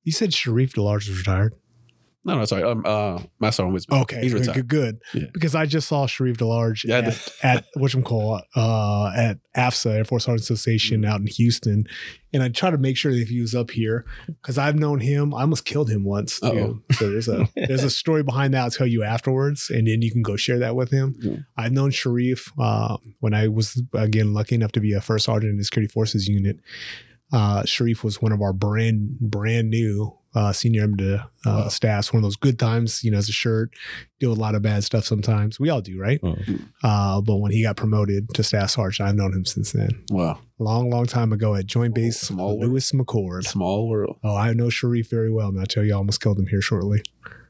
You said Sharif DeLarge was retired. No, sorry. Master Sergeant Wisman. Okay, He's retired. good. Yeah. Because I just saw Sharif DeLarge Yeah, at whatchamacallit, at AFSA, Air Force Sergeant Association out in Houston. And I try to make sure that if he was up here, because I've known him. I almost killed him once. Too. So there's a story behind that I'll tell you afterwards, and then you can go share that with him. Yeah. I've known Sharif when I was, again, lucky enough to be a first sergeant in the Security Forces unit. Sharif was one of our brand new senior MDA staffs. One of those good times, as a shirt, deal with a lot of bad stuff sometimes. We all do, right? But when he got promoted to staff sergeant, I've known him since then. Wow. Long time ago at Joint Base Lewis McCord. Small world. Oh, I know Sharif very well, and I'll tell you, I almost killed him here shortly.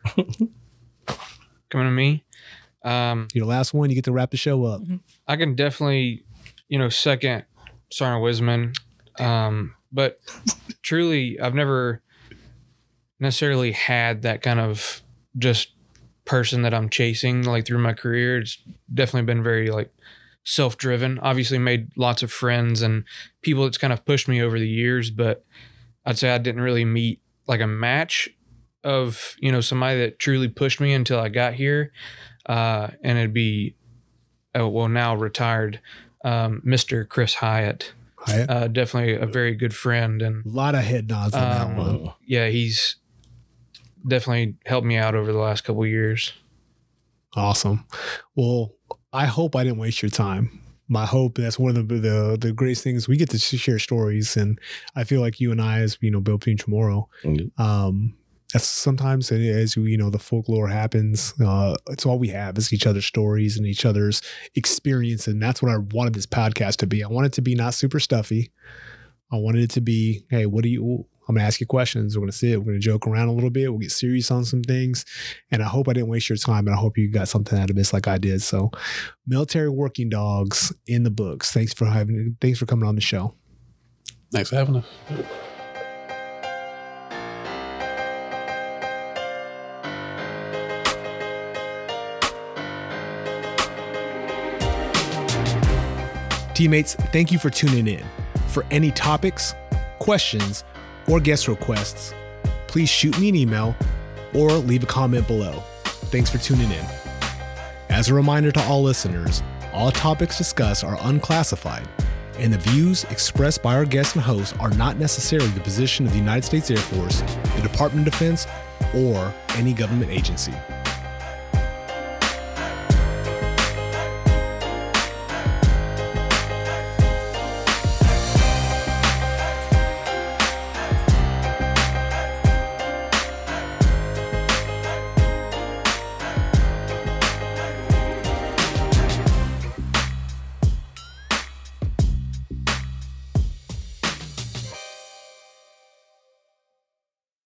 Coming to me. You're the last one. You get to wrap the show up. I can definitely, second Sergeant Wisman. But truly, I've never necessarily had that kind of just person that I'm chasing like through my career. It's definitely been very like self-driven. Obviously made lots of friends and people that's kind of pushed me over the years, but I'd say I didn't really meet like a match of, somebody that truly pushed me until I got here. And it'd be, now retired, Mr. Chris Hyatt. Definitely a very good friend, and A lot of head nods on that one. Yeah, he's definitely helped me out over the last couple of years. Awesome. Well, I hope I didn't waste your time. My hope, that's one of the greatest things, we get to share stories, and I feel like you and I, as Bill P. Chamorro, that's sometimes, as the folklore happens, it's all we have is each other's stories and each other's experience. And that's what I wanted this podcast to be. I want it to be not super stuffy. I wanted it to be, hey, I'm going to ask you questions. We're going to sit, we're going to joke around a little bit. We'll get serious on some things. And I hope I didn't waste your time, and I hope you got something out of this like I did. So Military Working Dogs in the books. Thanks for coming on the show. Thanks for having us. Teammates, thank you for tuning in. For any topics, questions, or guest requests, please shoot me an email or leave a comment below. Thanks for tuning in. As a reminder to all listeners, all topics discussed are unclassified, and the views expressed by our guests and hosts are not necessarily the position of the United States Air Force, the Department of Defense, or any government agency.